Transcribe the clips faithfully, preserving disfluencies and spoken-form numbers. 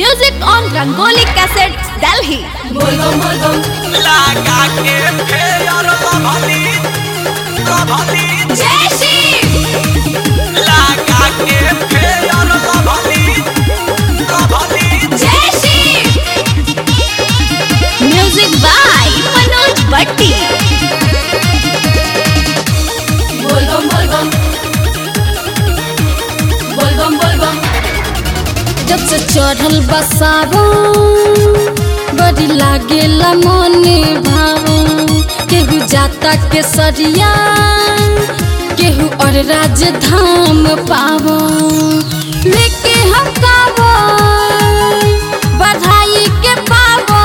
Music on Rangoli Cassettes, Delhi. बोलबम बोलबम लगा के फेर भली भली जय श्री लगा के फेर भली भली जय Shri Music by Manoj Bhatti. बोलबम बोलबम बोलबम बोलबम जब से चढ़ल बसावो बड़ी लागेला मने भावो केहू जाता के सरिया केहू और राजधाम पावो लेके हम कावो बढ़ाई के पावो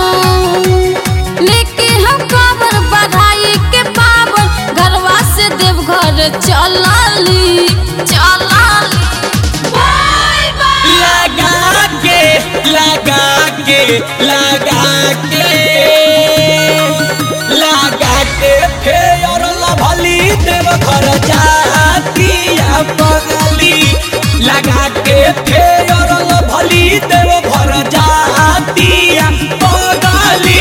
लेके हम कावर बढ़ाई के पावो घरवा से देवघर चलली चलली लगा के लगा के लगा के लगा के फेर भली देव घर जातिया पगली लगा के फेर भली देव घर जातिया पगली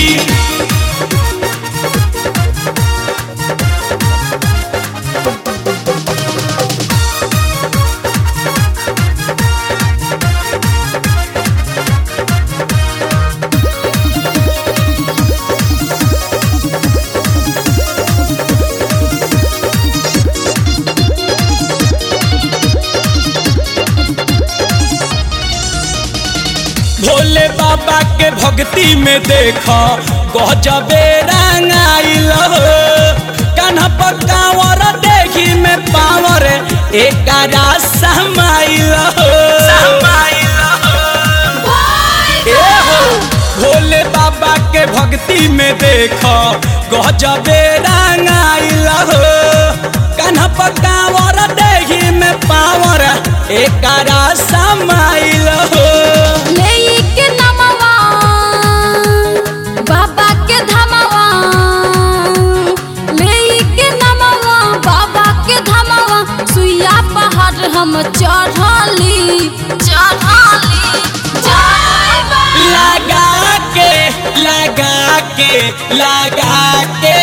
भोले बाबा के भक्ति में देखो गजबे रंगाइल कान्हा पर कांवर देखी में पावर एकरा समाइल भोले बाबा के भक्ति में देखो गजबे रंगाइल कान्हा पर कांवर देखी में पावर एकरा समाइल लेके नमवा बाबा के धमवा लेके नमवा बाबा के धमवा सुइया पहाड़ हम चढ़ली चढ़ली लगा के लगा के लगा के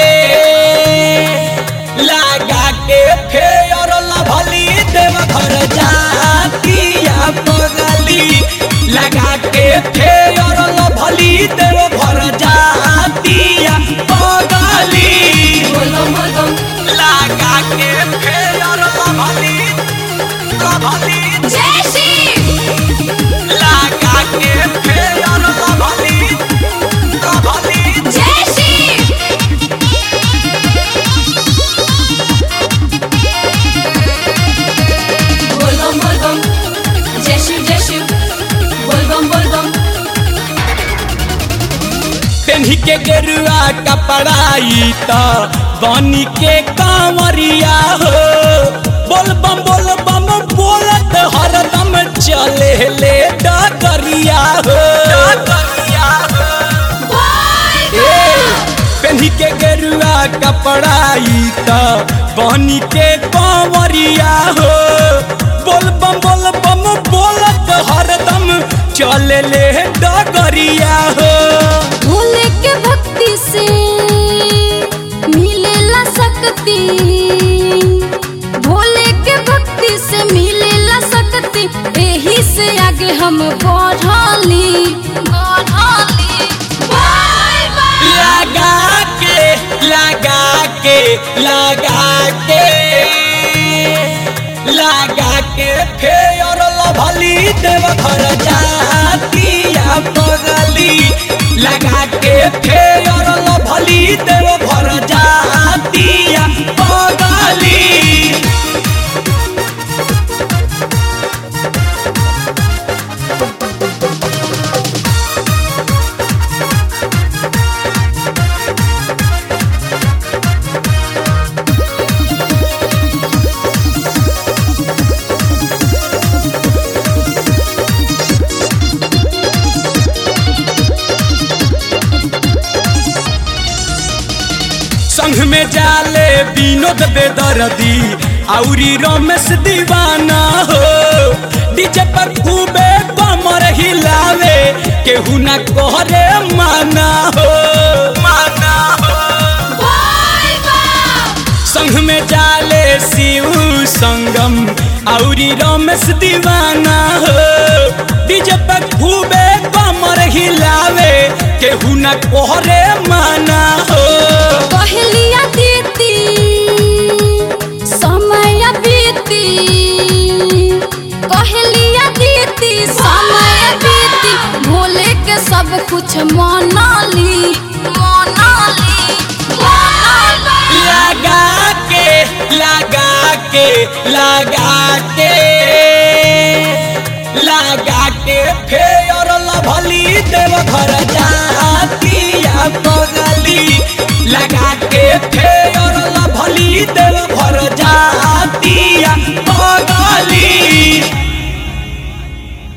लगा के फेर भली देव घर जातिया पगली लगा के फेर भली देव घर जातिया पगली बोलबम बोलबम लगा के फेर भली भली जय श्री लगा के फेर भली भली जय श्री बोलबम बोलबम जय शिव जय शिव बोलबम बोलबम पेन्ही के गेरुआ कपड़ाई त बनी के कांवरिया हो बोलबम बोलबम बोलत हरदम चले ले डगरिया हो पेन्ही के गेरुआ कपड़ाई त बनी के कांवरिया हो बोलबम बोलबम बोलत हरदम चले ले डगरिया हो भोले के भक्ति से मिलेला शक्ति भोले के भक्ति से मिलेला शक्ति एही से आगे हम बढ़ली बढ़ली लगा के लगा के लगा के लगा के फेर भली देव घर जातिया पगली लगा के फेर भली देव घर जातिया पगली संग में जाले विनोद बेदर्दी औरी रमेश दीवाना हो डीजे पर खूबे कमर हिलावे केहू ना कहरे माना हो माना हो संग में जाले शिव संगम औरी रमेश दीवाना हो डीजे पर खूबे कमर हिलावे केहू ना कहरे माना हो कहलिया दीदी समय बीती कहलिया दीदी समय बीती भोले के सब कुछ मनाली मनाली लगा के लगा के लगा के लगा के फेर लभली देव घर जातिया बगली लगा के फेर लभली देव